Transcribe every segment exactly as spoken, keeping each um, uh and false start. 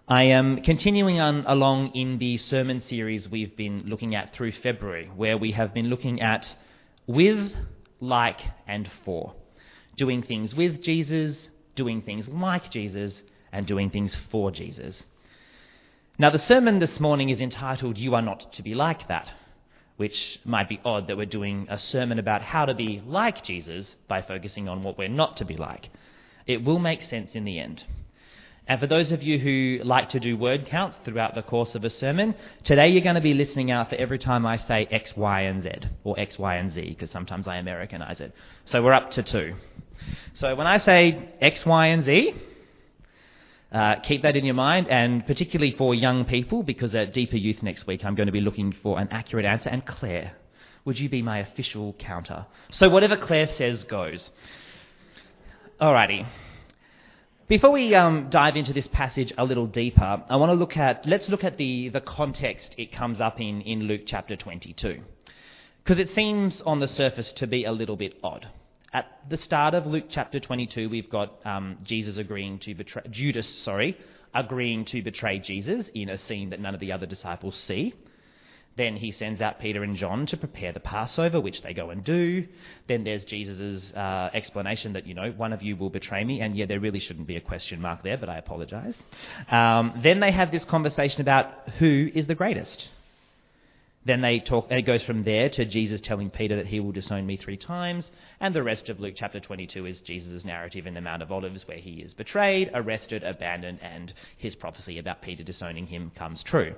I am continuing on along in the sermon series we've been looking at through February, where we have been looking at with, like, and for. Doing things with Jesus, doing things like Jesus, and doing things for Jesus. Now, the sermon this morning is entitled, You Are Not to Be Like That, which might be odd that we're doing a sermon about how to be like Jesus by focusing on what we're not to be like. It will make sense in the end. And for those of you who like to do word counts throughout the course of a sermon, today you're going to be listening out for every time I say X, Y, and Z, or X, Y, and Z, because sometimes I Americanize it. So we're up to two. So when I say X, Y, and Z, uh, keep that in your mind, and particularly for young people, because at Deeper Youth next week I'm going to be looking for an accurate answer. And Claire, would you be my official counter? So whatever Claire says goes. Alrighty. Before we um, dive into this passage a little deeper, I want to look at, let's look at the, the context it comes up in in Luke chapter twenty-two. Because it seems on the surface to be a little bit odd. At the start of Luke chapter twenty-two, we've got um, Jesus agreeing to betray, Judas, sorry, agreeing to betray Jesus in a scene that none of the other disciples see. Then he sends out Peter and John to prepare the Passover, which they go and do. Then there's Jesus' uh, explanation that, you know, one of you will betray me. And yeah, there really shouldn't be a question mark there, but I apologise. Um, then they have this conversation about who is the greatest. Then they talk. It goes from there to Jesus telling Peter that he will disown me three times. And the rest of Luke chapter twenty-two is Jesus' narrative in the Mount of Olives, where he is betrayed, arrested, abandoned, and his prophecy about Peter disowning him comes true.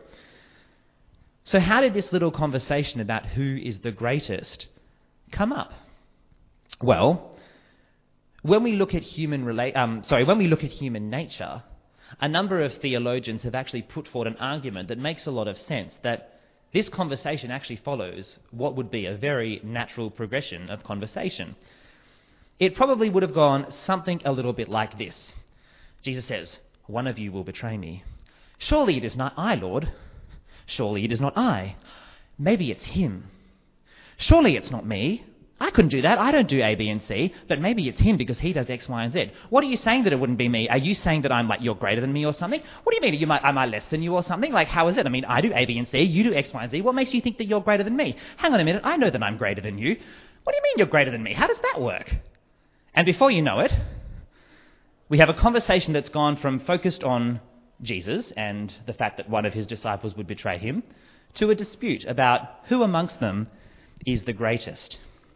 So how did this little conversation about who is the greatest come up? Well, when we look at human rela- um, sorry, when we look at human nature, a number of theologians have actually put forward an argument that makes a lot of sense, that this conversation actually follows what would be a very natural progression of conversation. It probably would have gone something a little bit like this. Jesus says, one of you will betray me. Surely it is not I, Lord. Surely it is not I. Maybe it's him. Surely it's not me. I couldn't do that. I don't do A, B, and C. But maybe it's him because he does X, Y, and Z. What are you saying that it wouldn't be me? Are you saying that I'm like, you're greater than me or something? What do you mean? Are you, am I less than you or something? Like, how is it? I mean, I do A, B, and C. You do X, Y, and Z. What makes you think that you're greater than me? Hang on a minute. I know that I'm greater than you. What do you mean you're greater than me? How does that work? And before you know it, we have a conversation that's gone from focused on Jesus and the fact that one of his disciples would betray him, to a dispute about who amongst them is the greatest.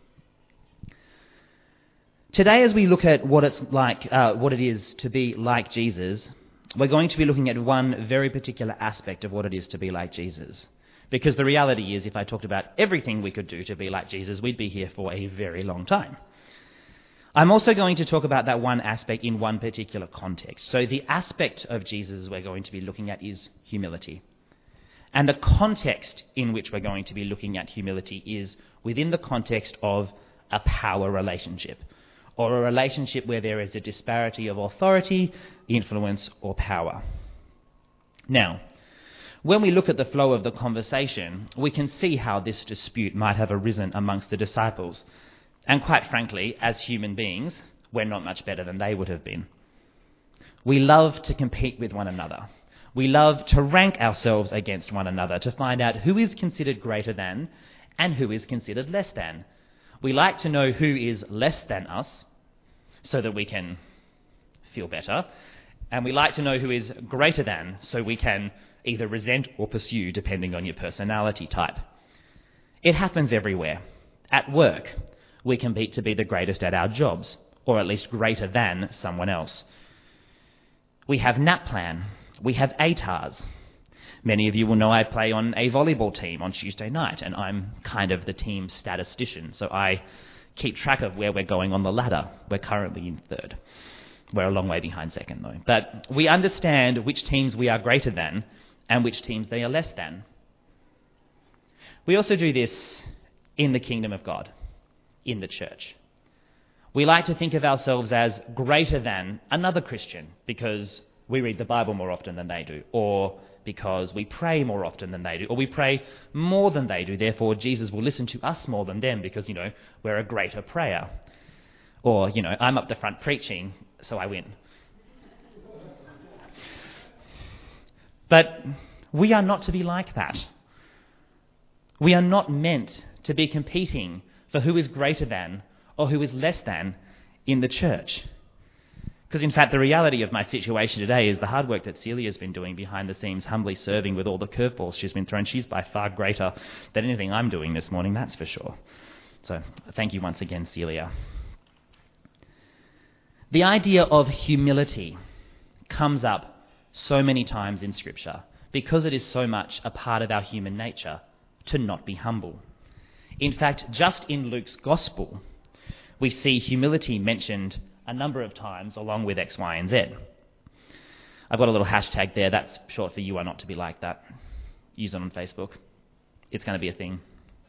Today, as we look at what it's like, uh, what it is to be like Jesus, we're going to be looking at one very particular aspect of what it is to be like Jesus. Because the reality is, if I talked about everything we could do to be like Jesus, we'd be here for a very long time. I'm also going to talk about that one aspect in one particular context. So the aspect of Jesus we're going to be looking at is humility. And the context in which we're going to be looking at humility is within the context of a power relationship, or a relationship where there is a disparity of authority, influence, or power. Now, when we look at the flow of the conversation, we can see how this dispute might have arisen amongst the disciples. And quite frankly, as human beings, we're not much better than they would have been. We love to compete with one another. We love to rank ourselves against one another to find out who is considered greater than and who is considered less than. We like to know who is less than us so that we can feel better. And we like to know who is greater than so we can either resent or pursue depending on your personality type. It happens everywhere. At work, we compete to be the greatest at our jobs, or at least greater than someone else. We have NAPLAN. We have A T A R S. Many of you will know I play on a volleyball team on Tuesday night, and I'm kind of the team statistician, so I keep track of where we're going on the ladder. We're currently in third. We're a long way behind second, though. But we understand which teams we are greater than and which teams they are less than. We also do this in the kingdom of God, in the church. We like to think of ourselves as greater than another Christian because we read the Bible more often than they do, or because we pray more often than they do, or we pray more than they do. Therefore, Jesus will listen to us more than them because, you know, we're a greater prayer. Or, you know, I'm up the front preaching, so I win. But we are not to be like that. We are not meant to be competing for who is greater than or who is less than in the church. Because in fact the reality of my situation today is the hard work that Celia's been doing behind the scenes, humbly serving with all the curveballs she's been thrown. She's by far greater than anything I'm doing this morning, that's for sure. So thank you once again, Celia. The idea of humility comes up so many times in Scripture because it is so much a part of our human nature to not be humble. In fact, just in Luke's Gospel, we see humility mentioned a number of times along with X, Y, and Z. I've got a little hashtag there. That's short for "You are not to be like that." Use it on Facebook. It's going to be a thing.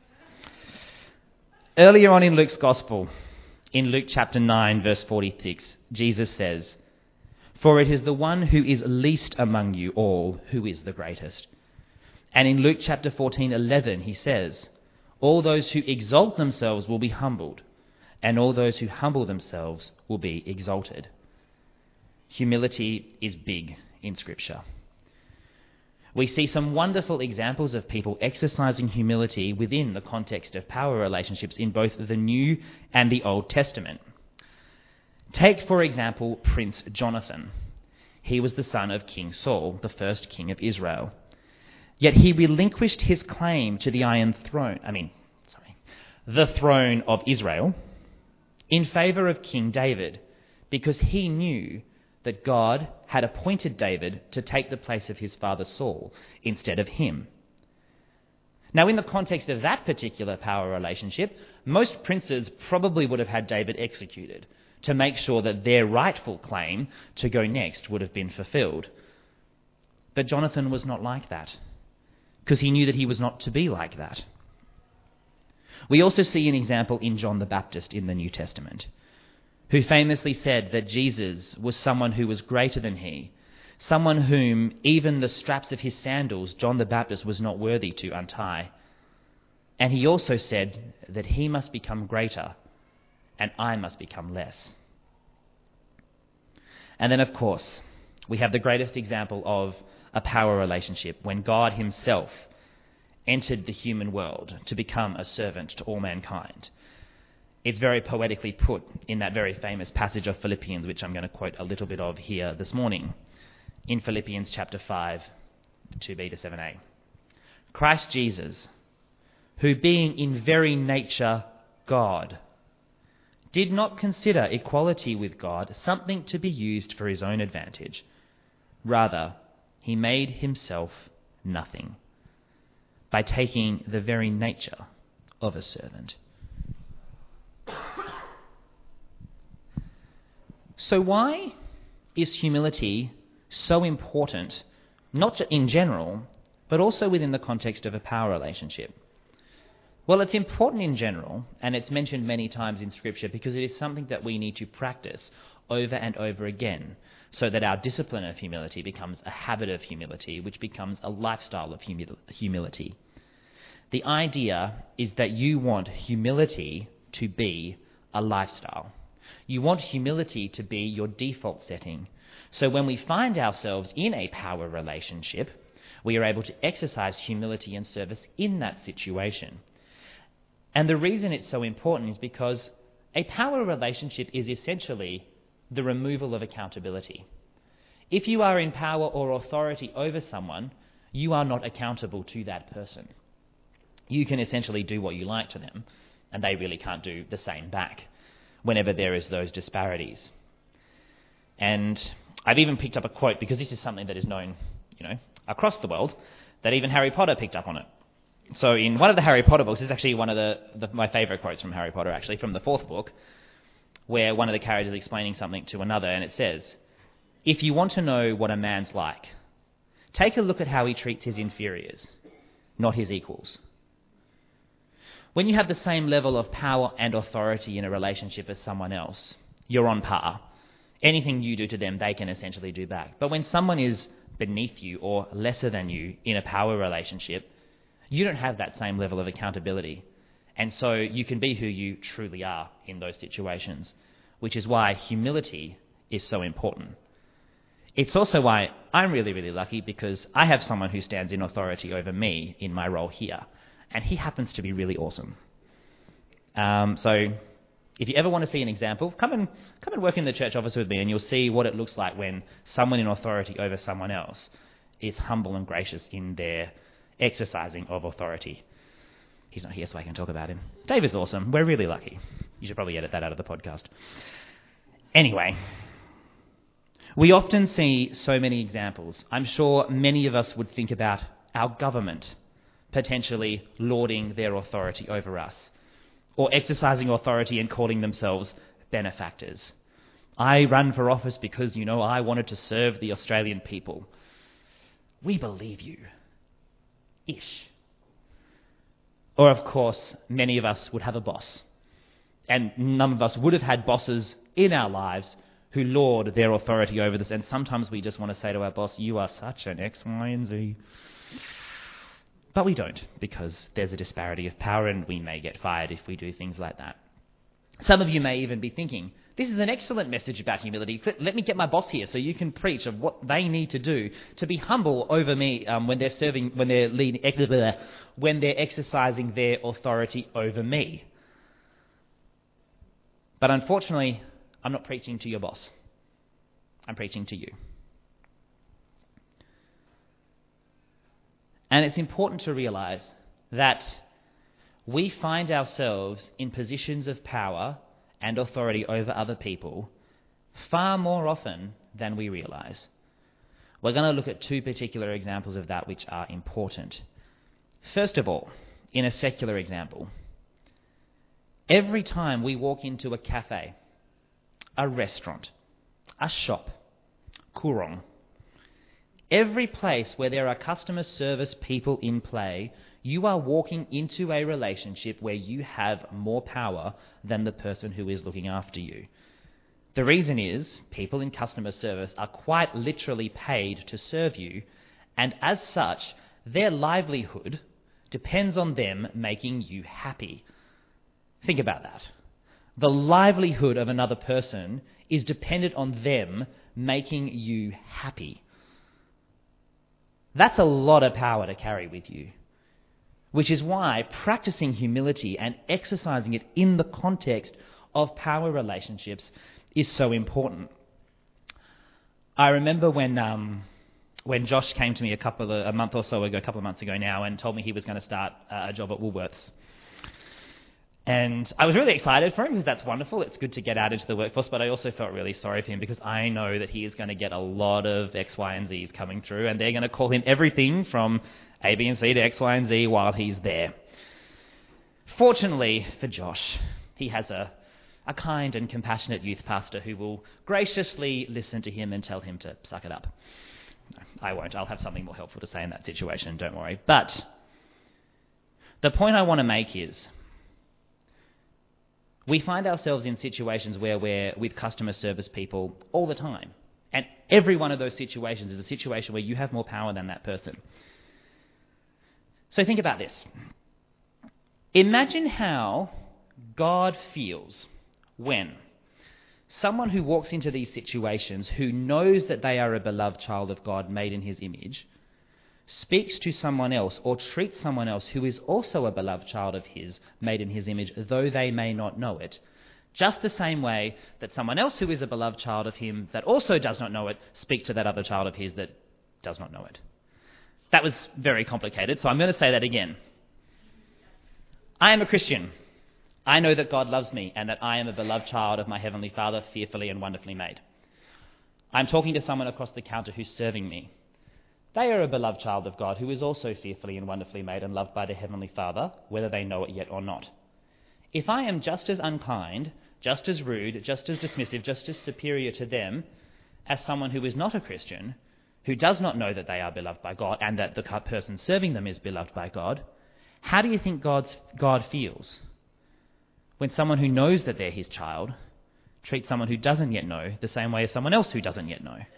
Earlier on in Luke's Gospel, in Luke chapter nine, verse forty-six, Jesus says, "For it is the one who is least among you all who is the greatest." And in Luke chapter fourteen, eleven, he says, "All those who exalt themselves will be humbled, and all those who humble themselves will be exalted." Humility is big in Scripture. We see some wonderful examples of people exercising humility within the context of power relationships in both the New and the Old Testament. Take, for example, Prince Jonathan. He was the son of King Saul, the first king of Israel. Yet he relinquished his claim to the Iron Throne, I mean, sorry, the throne of Israel, in favour of King David, because he knew that God had appointed David to take the place of his father Saul instead of him. Now, in the context of that particular power relationship, most princes probably would have had David executed to make sure that their rightful claim to go next would have been fulfilled. But Jonathan was not like that, because he knew that he was not to be like that. We also see an example in John the Baptist in the New Testament, who famously said that Jesus was someone who was greater than he, someone whom even the straps of his sandals John the Baptist was not worthy to untie. And he also said that he must become greater and I must become less. And then, of course, we have the greatest example of a power relationship when God himself entered the human world to become a servant to all mankind. It's very poetically put in that very famous passage of Philippians, which I'm going to quote a little bit of here this morning, in Philippians chapter five, two b to seven a. "Christ Jesus, who being in very nature God, did not consider equality with God something to be used for his own advantage. Rather, he made himself nothing by taking the very nature of a servant." So why is humility so important, not in general, but also within the context of a power relationship? Well, it's important in general, and it's mentioned many times in Scripture because it is something that we need to practice over and over again so that our discipline of humility becomes a habit of humility, which becomes a lifestyle of humil- humility. The idea is that you want humility to be a lifestyle. You want humility to be your default setting. So when we find ourselves in a power relationship, we are able to exercise humility and service in that situation. And the reason it's so important is because a power relationship is essentially the removal of accountability. If you are in power or authority over someone, you are not accountable to that person. You can essentially do what you like to them, and they really can't do the same back whenever there is those disparities. And I've even picked up a quote, because this is something that is known, you know, across the world, that even Harry Potter picked up on it. So in one of the Harry Potter books, this is actually one of the, the my favourite quotes from Harry Potter, actually, from the fourth book, where one of the characters is explaining something to another, and it says, "If you want to know what a man's like, take a look at how he treats his inferiors, not his equals." When you have the same level of power and authority in a relationship as someone else, you're on par. Anything you do to them, they can essentially do back. But when someone is beneath you or lesser than you in a power relationship, you don't have that same level of accountability. And so you can be who you truly are in those situations, which is why humility is so important. It's also why I'm really, really lucky, because I have someone who stands in authority over me in my role here, and he happens to be really awesome. Um, so if you ever want to see an example, come and come and work in the church office with me, and you'll see what it looks like when someone in authority over someone else is humble and gracious in their exercising of authority. He's not here, so I can talk about him. Dave is awesome. We're really lucky. You should probably edit that out of the podcast. Anyway, we often see so many examples. I'm sure many of us would think about our government potentially lording their authority over us, or exercising authority and calling themselves benefactors. I ran for office because, you know, I wanted to serve the Australian people. We believe you. Ish. Or, of course, many of us would have a boss. And none of us would have had bosses in our lives who lord their authority over us. And sometimes we just want to say to our boss, you are such an X, Y, and Z. But we don't, because there's a disparity of power and we may get fired if we do things like that. Some of you may even be thinking, this is an excellent message about humility. Let me get my boss here so you can preach of what they need to do to be humble over me um, when they're serving, when they're leading, when they're exercising their authority over me. But unfortunately, I'm not preaching to your boss. I'm preaching to you. And it's important to realize that we find ourselves in positions of power and authority over other people far more often than we realize. We're going to look at two particular examples of that which are important. First of all, in a secular example, every time we walk into a cafe, a restaurant, a shop, kurong, every place where there are customer service people in play, you are walking into a relationship where you have more power than the person who is looking after you. The reason is, people in customer service are quite literally paid to serve you, and as such, their livelihood depends on them making you happy. Think about that. The livelihood of another person is dependent on them making you happy. That's a lot of power to carry with you, which is why practicing humility and exercising it in the context of power relationships is so important. I remember when um, when Josh came to me a couple of, a month or so ago, a couple of months ago now, and told me he was going to start uh, a job at Woolworths. And I was really excited for him because that's wonderful. It's good to get out into the workforce, but I also felt really sorry for him because I know that he is going to get a lot of X, Y, and Z's coming through, and they're going to call him everything from A, B, and C to X, Y, and Z while he's there. Fortunately for Josh, he has a, a kind and compassionate youth pastor who will graciously listen to him and tell him to suck it up. No, I won't. I'll have something more helpful to say in that situation, don't worry. But the point I want to make is, we find ourselves in situations where we're with customer service people all the time. And every one of those situations is a situation where you have more power than that person. So think about this. Imagine how God feels when someone who walks into these situations, who knows that they are a beloved child of God made in his image, speaks to someone else or treats someone else who is also a beloved child of his, made in his image, though they may not know it, just the same way that someone else who is a beloved child of him that also does not know it speaks to that other child of his that does not know it. That was very complicated, so I'm going to say that again. I am a Christian. I know that God loves me and that I am a beloved child of my Heavenly Father, fearfully and wonderfully made. I'm talking to someone across the counter who's serving me. They are a beloved child of God who is also fearfully and wonderfully made and loved by their Heavenly Father, whether they know it yet or not. If I am just as unkind, just as rude, just as dismissive, just as superior to them as someone who is not a Christian, who does not know that they are beloved by God and that the person serving them is beloved by God, how do you think God's, God feels when someone who knows that they're his child treats someone who doesn't yet know the same way as someone else who doesn't yet know?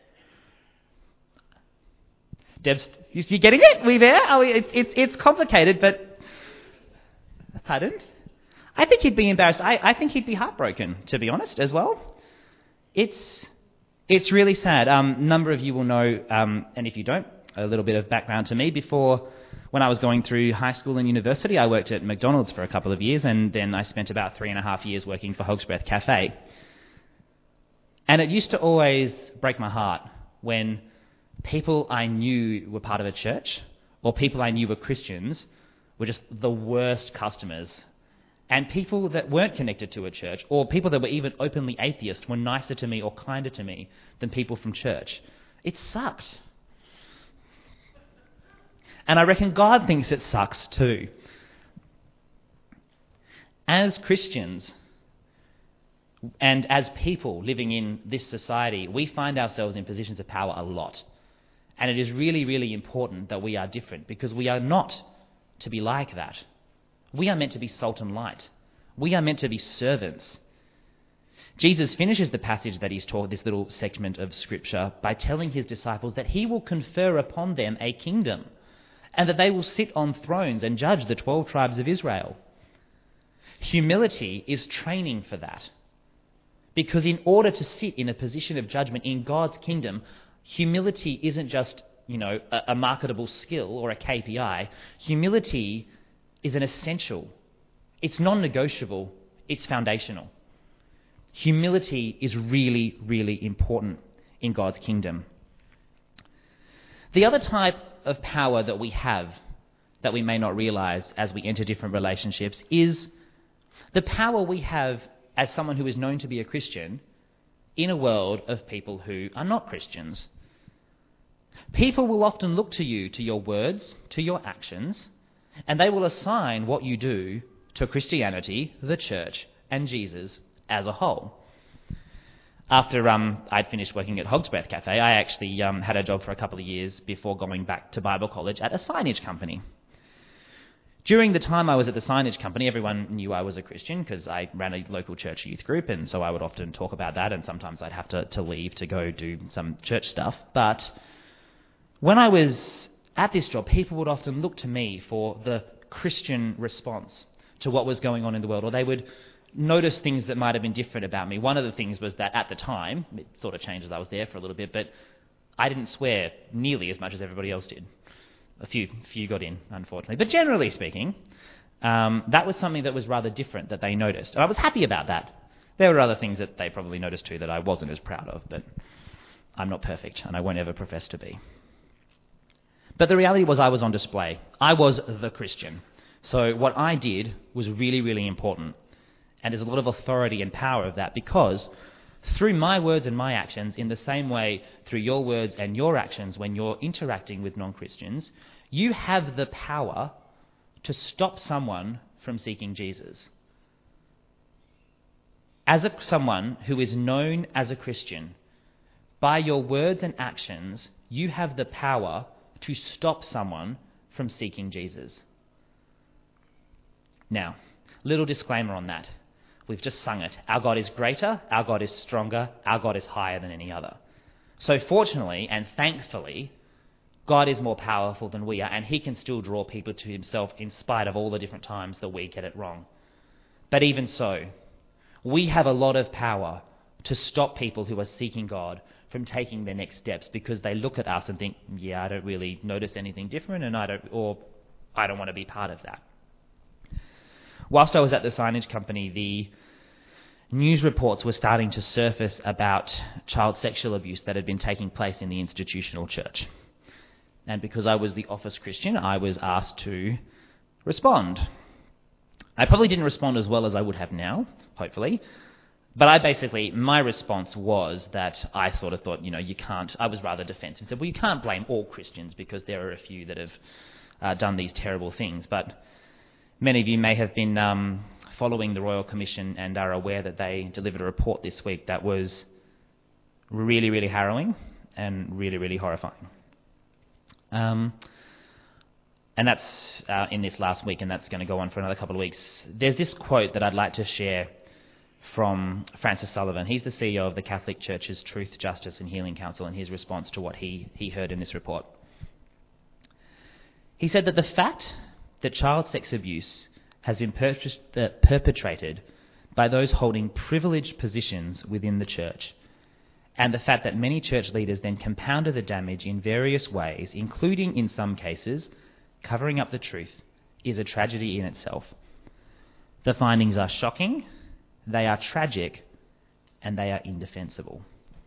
Deb's, you getting it? We there? Oh, it's it's it's complicated, but pardon? I think he'd be embarrassed. I, I think he'd be heartbroken, to be honest, as well. It's It's really sad. Um, a number of you will know, um, and if you don't, a little bit of background to me. Before, when I was going through high school and university, I worked at McDonald's for a couple of years, and then I spent about three and a half years working for Hog's Breath Cafe. And it used to always break my heart when people I knew were part of a church, or people I knew were Christians, were just the worst customers. And people that weren't connected to a church, or people that were even openly atheist, were nicer to me or kinder to me than people from church. It sucked. And I reckon God thinks it sucks too. As Christians, and as people living in this society, we find ourselves in positions of power a lot. And it is really, really important that we are different, because we are not to be like that. We are meant to be salt and light. We are meant to be servants. Jesus finishes the passage that he's taught, this little segment of Scripture, by telling his disciples that he will confer upon them a kingdom, and that they will sit on thrones and judge the twelve tribes of Israel. Humility is training for that. Because in order to sit in a position of judgment in God's kingdom, humility isn't just, you know, a, a marketable skill or a K P I. Humility is an essential. It's non-negotiable. It's foundational. Humility is really, really important in God's kingdom. The other type of power that we have that we may not realize as we enter different relationships is the power we have as someone who is known to be a Christian in a world of people who are not Christians. People will often look to you, to your words, to your actions, and they will assign what you do to Christianity, the church, and Jesus as a whole. After um, I'd finished working at Hog's Breath Cafe, I actually um, had a job for a couple of years before going back to Bible college at a signage company. During the time I was at the signage company, everyone knew I was a Christian because I ran a local church youth group, and so I would often talk about that, and sometimes I'd have to, to leave to go do some church stuff. But when I was at this job, people would often look to me for the Christian response to what was going on in the world, or they would notice things that might have been different about me. One of the things was that at the time, it sort of changed as I was there for a little bit, but I didn't swear nearly as much as everybody else did. A few few got in, unfortunately. But generally speaking, um, that was something that was rather different that they noticed. And I was happy about that. There were other things that they probably noticed too that I wasn't as proud of, but I'm not perfect, and I won't ever profess to be. But the reality was I was on display. I was the Christian. So what I did was really, really important. And there's a lot of authority and power of that, because through my words and my actions, in the same way through your words and your actions when you're interacting with non-Christians, you have the power to stop someone from seeking Jesus. As a, someone who is known as a Christian, by your words and actions, you have the power to stop someone from seeking Jesus. Now, little disclaimer on that. We've just sung it. Our God is greater, our God is stronger, our God is higher than any other. So fortunately and thankfully, God is more powerful than we are, and he can still draw people to himself in spite of all the different times that we get it wrong. But even so, we have a lot of power to stop people who are seeking God from taking their next steps, because they look at us and think, yeah, I don't really notice anything different, and I don't, or I don't want to be part of that. Whilst I was at the signage company, the news reports were starting to surface about child sexual abuse that had been taking place in the institutional church. And because I was the office Christian, I was asked to respond. I probably didn't respond as well as I would have now, hopefully. But I basically, my response was that I sort of thought, you know, you can't, I was rather defensive. Said, well, you can't blame all Christians because there are a few that have uh, done these terrible things. But many of you may have been um, following the Royal Commission and are aware that they delivered a report this week that was really, really harrowing and really, really horrifying. Um, and that's uh, in this last week, and that's going to go on for another couple of weeks. There's this quote that I'd like to share from Francis Sullivan. He's the C E O of the Catholic Church's Truth, Justice and Healing Council, and his response to what he, he heard in this report. He said that the fact that child sex abuse has been per- perpetrated by those holding privileged positions within the church, and the fact that many church leaders then compounded the damage in various ways, including, in some cases, covering up the truth, is a tragedy in itself. The findings are shocking, they are tragic, and they are indefensible.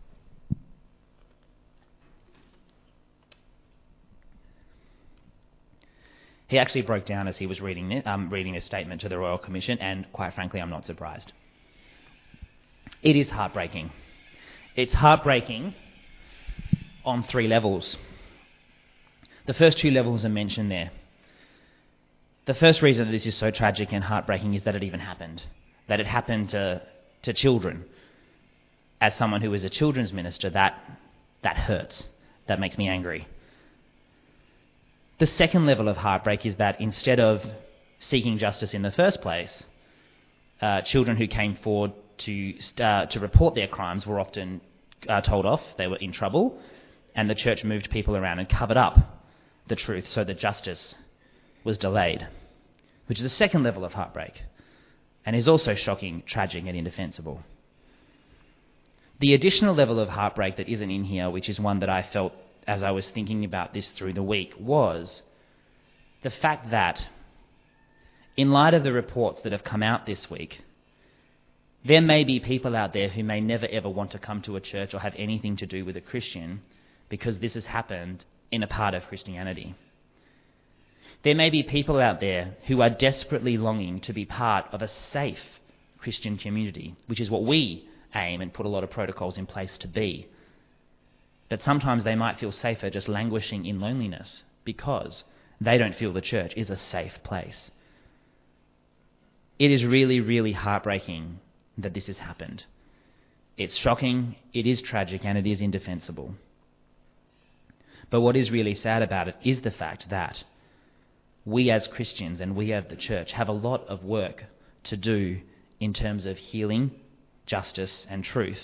He actually broke down as he was reading it, um, reading his statement to the Royal Commission, and quite frankly, I'm not surprised. It is heartbreaking. It's heartbreaking on three levels. The first two levels are mentioned there. The first reason that this is so tragic and heartbreaking is that it even happened. That it happened to, to children. As someone who is a children's minister, that, that hurts. That makes me angry. The second level of heartbreak is that instead of seeking justice in the first place, uh, children who came forward to uh, to report their crimes were often uh, told off, they were in trouble, and the church moved people around and covered up the truth so that justice was delayed, which is the second level of heartbreak, and is also shocking, tragic, and indefensible. The additional level of heartbreak that isn't in here, which is one that I felt as I was thinking about this through the week, was the fact that, in light of the reports that have come out this week, there may be people out there who may never ever want to come to a church or have anything to do with a Christian because this has happened in a part of Christianity. There may be people out there who are desperately longing to be part of a safe Christian community, which is what we aim and put a lot of protocols in place to be. But sometimes they might feel safer just languishing in loneliness because they don't feel the church is a safe place. It is really, really heartbreaking that this has happened. It's shocking, it is tragic, and it is indefensible. But what is really sad about it is the fact that we as Christians and we as the church have a lot of work to do in terms of healing, justice, and truth,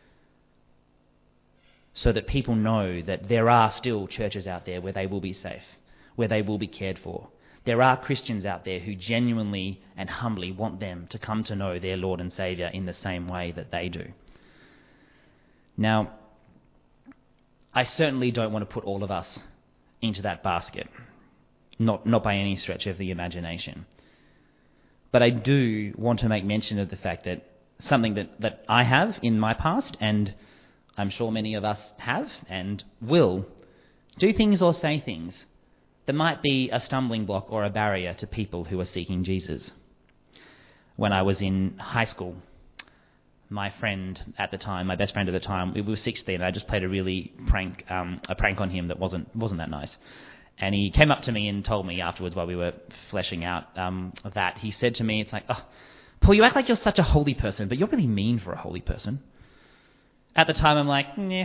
so that people know that there are still churches out there where they will be safe, where they will be cared for. There are Christians out there who genuinely and humbly want them to come to know their Lord and Saviour in the same way that they do. Now, I certainly don't want to put all of us into that basket, not, not by any stretch of the imagination. But I do want to make mention of the fact that something that, that I have in my past, and I'm sure many of us have and will, do things or say things that might be a stumbling block or a barrier to people who are seeking Jesus. When I was in high school, my friend at the time, my best friend at the time, we were sixteen, and I just played a really prank, um, a prank on him that wasn't wasn't that nice. And he came up to me and told me afterwards, while we were fleshing out um, that, he said to me, it's like, "Oh, Paul, you act like you're such a holy person, but you're really mean for a holy person." At the time, I'm like, nah.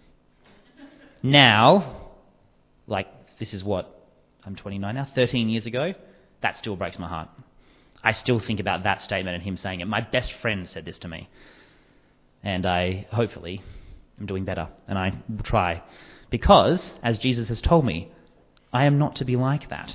Now, like, this is what, I'm twenty-nine now, thirteen years ago, that still breaks my heart. I still think about that statement and him saying it. My best friend said this to me. And I, hopefully, am doing better, and I will try. Because, as Jesus has told me, I am not to be like that.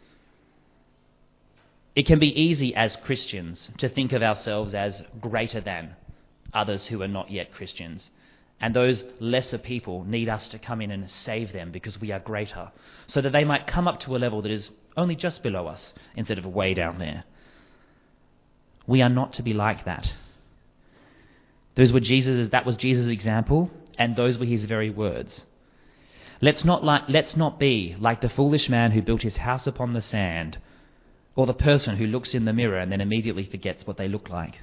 It can be easy as Christians to think of ourselves as greater than others who are not yet Christians. And those lesser people need us to come in and save them because we are greater, so that they might come up to a level that is only just below us instead of way down there. We are not to be like that. Those were Jesus, that was Jesus' example, and those were his very words. Let's not, like, let's not be like the foolish man who built his house upon the sand, or the person who looks in the mirror and then immediately forgets what they look like.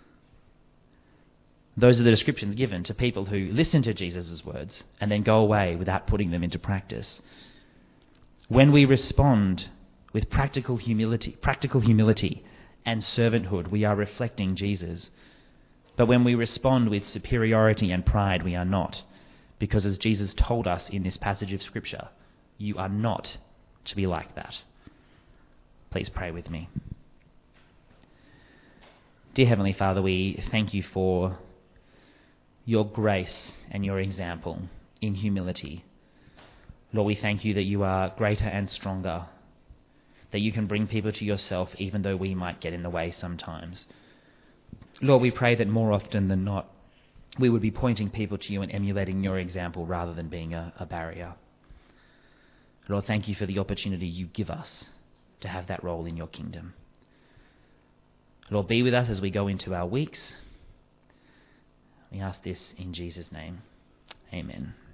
Those are the descriptions given to people who listen to Jesus' words and then go away without putting them into practice. When we respond with practical humility, practical humility and servanthood, we are reflecting Jesus. But when we respond with superiority and pride, we are not. Because as Jesus told us in this passage of Scripture, you are not to be like that. Please pray with me. Dear Heavenly Father, we thank you for your grace and your example in humility. Lord, we thank you that you are greater and stronger, that you can bring people to yourself even though we might get in the way sometimes. Lord, we pray that more often than not, we would be pointing people to you and emulating your example rather than being a, a barrier. Lord, thank you for the opportunity you give us to have that role in your kingdom. Lord, be with us as we go into our weeks. We ask this in Jesus' name. Amen.